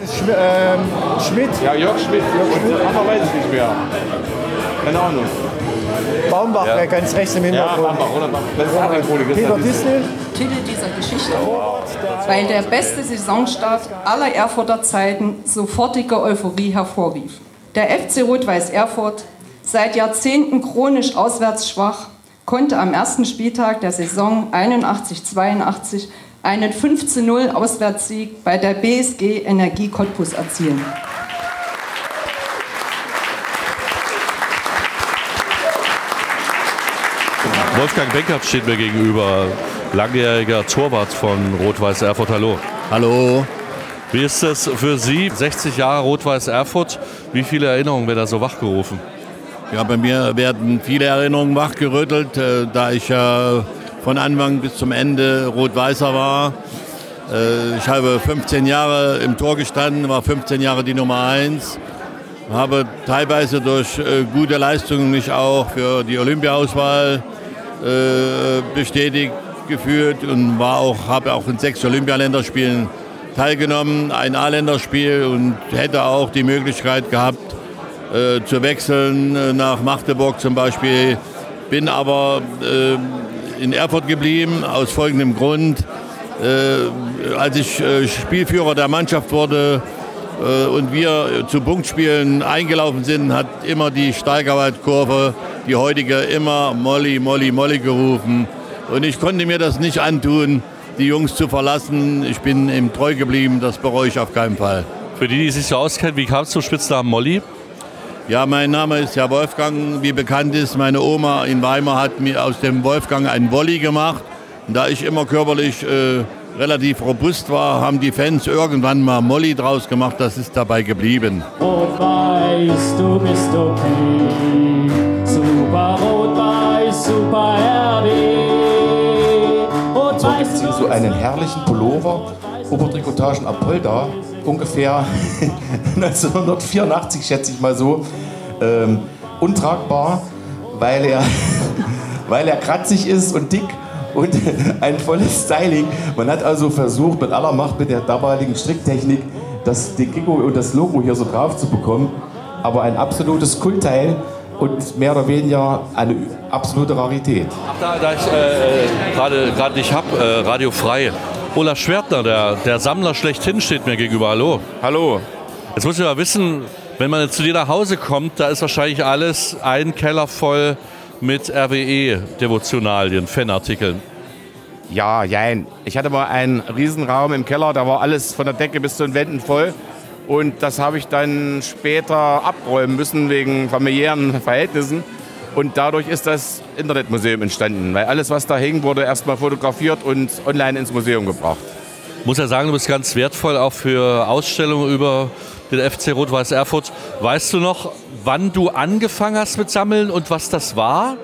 Schmidt. Ja, Jörg Schmidt. Aber weiß ich nicht mehr. Keine Ahnung. Baumbach, ja. Ganz rechts im Hintergrund. Ja, Baumbach, oder? Das ist auch ein Kollege. Peter Disney. Titel dieser Geschichte, weil der beste Saisonstart aller Erfurter Zeiten sofortige Euphorie hervorrief. Der FC Rot-Weiß Erfurt, seit Jahrzehnten chronisch auswärts schwach, konnte am ersten Spieltag der Saison 81/82 einen 15:0 Auswärtssieg bei der BSG Energie Cottbus erzielen. Wolfgang Benkert steht mir gegenüber, langjähriger Torwart von Rot-Weiß Erfurt. Hallo. Hallo. Wie ist das für Sie? 60 Jahre Rot-Weiß Erfurt. Wie viele Erinnerungen werden da so wachgerufen? Ja, bei mir werden viele Erinnerungen wachgerüttelt, da ich ja von Anfang bis zum Ende Rot-Weißer war. Ich habe 15 Jahre im Tor gestanden, war 15 Jahre die Nummer 1. Habe teilweise durch gute Leistungen mich auch für die Olympiaauswahl bestätigt gefühlt und habe auch in 6 Olympialänderspielen teilgenommen, ein A-Länderspiel, und hätte auch die Möglichkeit gehabt zu wechseln nach Magdeburg zum Beispiel. Bin aber in Erfurt geblieben aus folgendem Grund. Als ich Spielführer der Mannschaft wurde und wir zu Punktspielen eingelaufen sind, hat immer die Steigerwaldkurve, die heutige, immer Molly, Molly, Molly gerufen. Und ich konnte mir das nicht antun, die Jungs zu verlassen. Ich bin ihm treu geblieben, das bereue ich auf keinen Fall. Für die sich so auskennen, wie kam es zum Spitznamen Molly? Ja, mein Name ist ja Wolfgang. Wie bekannt ist, meine Oma in Weimar hat mir aus dem Wolfgang einen Wolli gemacht. Und da ich immer körperlich relativ robust war, haben die Fans irgendwann mal Molly draus gemacht. Das ist dabei geblieben. Rot-Weiß, du bist okay. Super Rot-Weiß, super RW. Rot-Weiß, so so einen herrlichen Pullover, Obertrikotagen Apolda, ungefähr 1984, schätze ich mal so, untragbar, weil er kratzig ist und dick und ein volles Styling. Man hat also versucht, mit aller Macht, mit der damaligen Stricktechnik, den Gecko und das Logo hier so drauf zu bekommen. Aber ein absolutes Kultteil und mehr oder weniger eine absolute Rarität. Da ich gerade nicht habe, Radio Frei. Olaf Schwertner, der Sammler schlechthin, steht mir gegenüber. Hallo. Hallo. Jetzt muss ich mal wissen, wenn man jetzt zu dir nach Hause kommt, da ist wahrscheinlich alles ein Keller voll mit RWE-Devotionalien, Fanartikeln. Ja, jein. Ich hatte mal einen Riesenraum im Keller, da war alles von der Decke bis zu den Wänden voll. Und das habe ich dann später abräumen müssen wegen familiären Verhältnissen. Und dadurch ist das Internetmuseum entstanden, weil alles, was da hing, wurde erstmal fotografiert und online ins Museum gebracht. Ich muss ja sagen, du bist ganz wertvoll auch für Ausstellungen über den FC Rot-Weiß Erfurt. Weißt du noch, wann du angefangen hast mit Sammeln und was das war?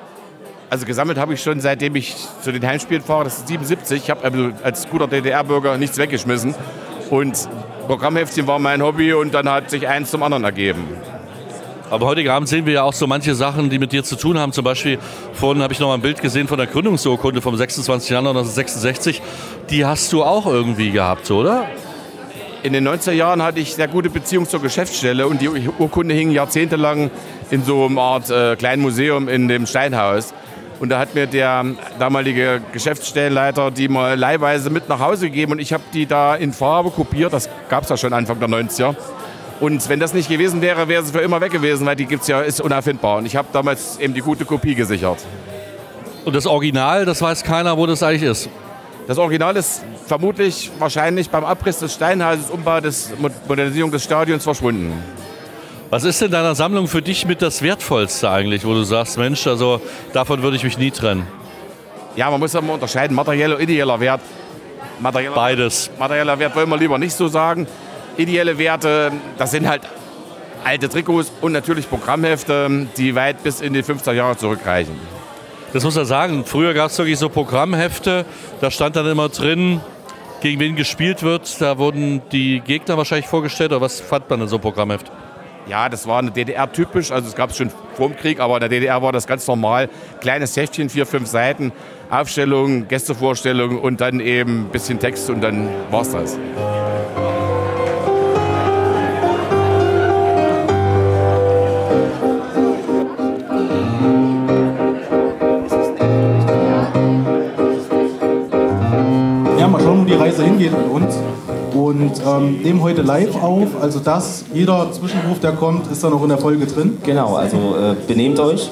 Also gesammelt habe ich schon, seitdem ich zu den Heimspielen fahre, das ist 77. Ich habe also als guter DDR-Bürger nichts weggeschmissen. Und Programmheftchen war mein Hobby und dann hat sich eins zum anderen ergeben. Aber heute Abend sehen wir ja auch so manche Sachen, die mit dir zu tun haben. Zum Beispiel, vorhin habe ich noch mal ein Bild gesehen von der Gründungsurkunde vom 26. Januar 1966. Die hast du auch irgendwie gehabt, oder? In den 90er Jahren hatte ich sehr gute Beziehung zur Geschäftsstelle und die Urkunde hing jahrzehntelang in so einer Art kleinen Museum in dem Steinhaus. Und da hat mir der damalige Geschäftsstellenleiter die mal leihweise mit nach Hause gegeben und ich habe die da in Farbe kopiert. Das gab es ja schon Anfang der 90er. Und wenn das nicht gewesen wäre, wäre sie für immer weg gewesen, weil die gibt's ja, ist unerfindbar. Und ich habe damals eben die gute Kopie gesichert. Und das Original, das weiß keiner, wo das eigentlich ist? Das Original ist vermutlich wahrscheinlich beim Abriss des Steinhauses, Umbau, Modernisierung des Stadions verschwunden. Was ist denn in deiner Sammlung für dich mit das Wertvollste eigentlich, wo du sagst, Mensch, also davon würde ich mich nie trennen? Ja, man muss ja mal unterscheiden, materieller und ideeller Wert. Beides. Materieller Wert wollen wir lieber nicht so sagen. Ideelle Werte, das sind halt alte Trikots und natürlich Programmhefte, die weit bis in die 50er Jahre zurückreichen. Das muss man sagen, früher gab es wirklich so Programmhefte, da stand dann immer drin, gegen wen gespielt wird. Da wurden die Gegner wahrscheinlich vorgestellt, oder was fand man in so einem Programmheft? Ja, das war eine DDR-typisch, also es gab es schon vor dem Krieg, aber in der DDR war das ganz normal. Kleines Heftchen, 4-5 Seiten, Aufstellung, Gästevorstellung und dann eben ein bisschen Text und dann war's das. Reise hingeht mit uns. Und nehmen heute live auf, also das, jeder Zwischenruf, der kommt, ist dann auch in der Folge drin. Genau, also benehmt euch.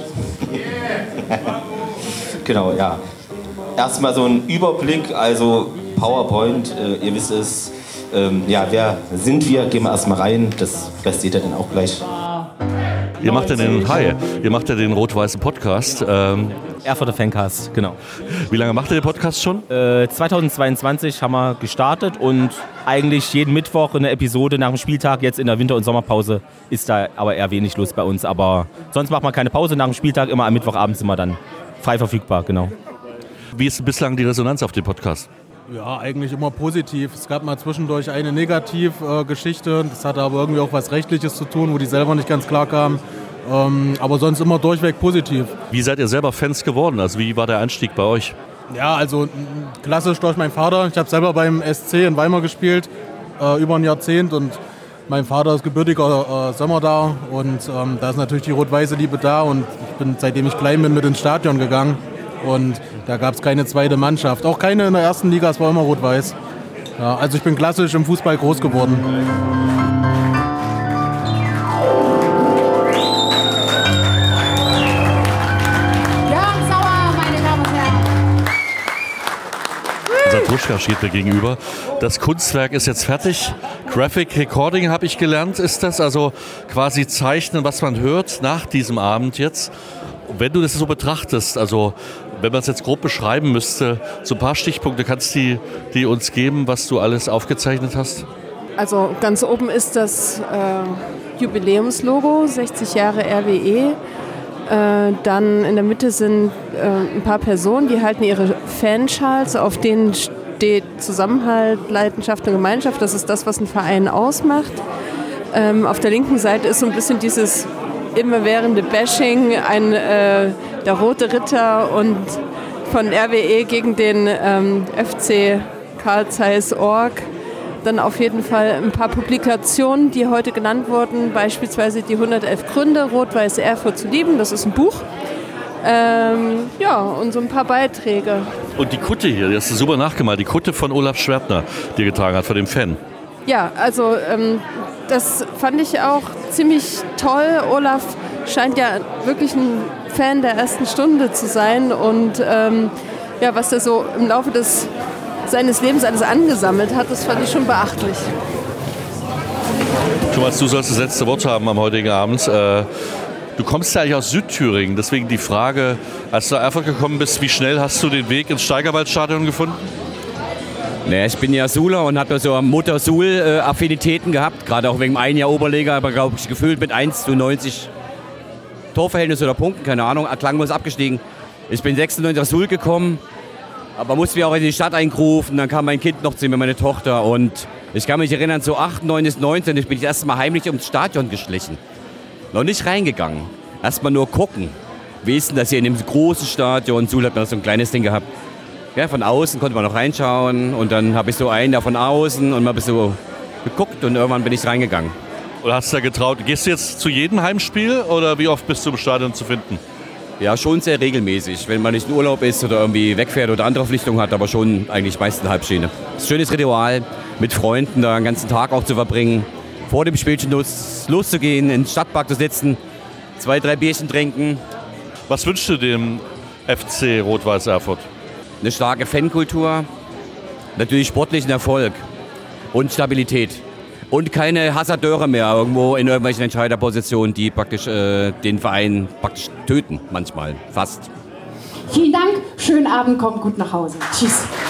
Genau, ja. Erstmal so ein Überblick, also PowerPoint, ihr wisst es. Ja, wer sind wir? Gehen wir erstmal rein, das seht ihr dann auch gleich. Ihr macht ja den rot-weißen Podcast. Erfurter Fancast, genau. Wie lange macht ihr den Podcast schon? 2022 haben wir gestartet und eigentlich jeden Mittwoch eine Episode nach dem Spieltag. Jetzt in der Winter- und Sommerpause ist da aber eher wenig los bei uns. Aber sonst macht man keine Pause nach dem Spieltag. Immer am Mittwochabend sind wir dann frei verfügbar, genau. Wie ist bislang die Resonanz auf den Podcast? Ja, eigentlich immer positiv. Es gab mal zwischendurch eine Negativgeschichte. Das hatte aber irgendwie auch was Rechtliches zu tun, wo die selber nicht ganz klar kamen. Aber sonst immer durchweg positiv. Wie seid ihr selber Fans geworden? Also wie war der Einstieg bei euch? Ja, also klassisch durch meinen Vater. Ich habe selber beim SC in Weimar gespielt, über ein Jahrzehnt. Und mein Vater ist gebürtiger Sommer da. Und da ist natürlich die rot-weiße Liebe da. Und ich bin, seitdem ich klein bin, mit ins Stadion gegangen. Und da gab es keine zweite Mannschaft. Auch keine in der ersten Liga, es war immer rot-weiß. Ja, also ich bin klassisch im Fußball groß geworden. Unser Truschka steht mir gegenüber. Das Kunstwerk ist jetzt fertig. Graphic Recording habe ich gelernt, ist das. Also quasi zeichnen, was man hört nach diesem Abend jetzt. Wenn du das so betrachtest, also wenn man es jetzt grob beschreiben müsste, so ein paar Stichpunkte, kannst du die uns geben, was du alles aufgezeichnet hast? Also ganz oben ist das Jubiläumslogo, 60 Jahre RWE. Dann in der Mitte sind ein paar Personen, die halten ihre Fanschals, auf denen steht Zusammenhalt, Leidenschaft und Gemeinschaft. Das ist das, was einen Verein ausmacht. Auf der linken Seite ist so ein bisschen dieses immerwährende Bashing, der Rote Ritter und von RWE gegen den FC Carl Zeiss Org. Dann auf jeden Fall ein paar Publikationen, die heute genannt wurden, beispielsweise die 111 Gründe, Rot-Weiß Erfurt zu lieben, das ist ein Buch. Ja, und so ein paar Beiträge. Und die Kutte hier, die hast du super nachgemalt, die Kutte von Olaf Schwertner, die er getragen hat, von dem Fan. Ja, also das fand ich auch ziemlich toll. Olaf scheint ja wirklich ein Fan der ersten Stunde zu sein und ja, was er so im Laufe seines Lebens alles angesammelt hat, das fand ich schon beachtlich. Thomas, du sollst das letzte Wort haben am heutigen Abend. Du kommst ja eigentlich aus Südthüringen, deswegen die Frage, als du nach Erfurt gekommen bist, wie schnell hast du den Weg ins Steigerwaldstadion gefunden? Nee, ich bin ja Suler und habe ja so Mutter-Sul-Affinitäten gehabt, gerade auch wegen dem einen Jahr Oberliga, aber glaube ich gefühlt mit 1:90 Torverhältnis oder Punkten, keine Ahnung, Klanglos abgestiegen. Ich bin 96 nach Suhl gekommen, aber musste mich auch in die Stadt eingerufen, dann kam mein Kind noch zu mir, meine Tochter, und ich kann mich erinnern, so 8, 9 bis 19, ich bin das erste Mal heimlich ums Stadion geschlichen. Noch nicht reingegangen, erstmal nur gucken. Wie ist denn das hier in dem großen Stadion? Suhl hat noch so ein kleines Ding gehabt. Ja, von außen konnte man noch reinschauen und dann habe ich so einen da von außen und mal ein bisschen so geguckt und irgendwann bin ich reingegangen. Oder hast du da getraut? Gehst du jetzt zu jedem Heimspiel oder wie oft bist du im Stadion zu finden? Ja, schon sehr regelmäßig, wenn man nicht in Urlaub ist oder irgendwie wegfährt oder andere Verpflichtungen hat, aber schon eigentlich meist eine Halbschiene. Das ist ein schönes Ritual, mit Freunden da den ganzen Tag auch zu verbringen, vor dem Spiel schon loszugehen, in den Stadtpark zu sitzen, 2, 3 Bierchen trinken. Was wünschst du dem FC Rot-Weiß Erfurt? Eine starke Fankultur, natürlich sportlichen Erfolg und Stabilität. Und keine Hasardeure mehr irgendwo in irgendwelchen Entscheiderpositionen, die praktisch den Verein praktisch töten, manchmal, fast. Vielen Dank, schönen Abend, kommt gut nach Hause. Tschüss.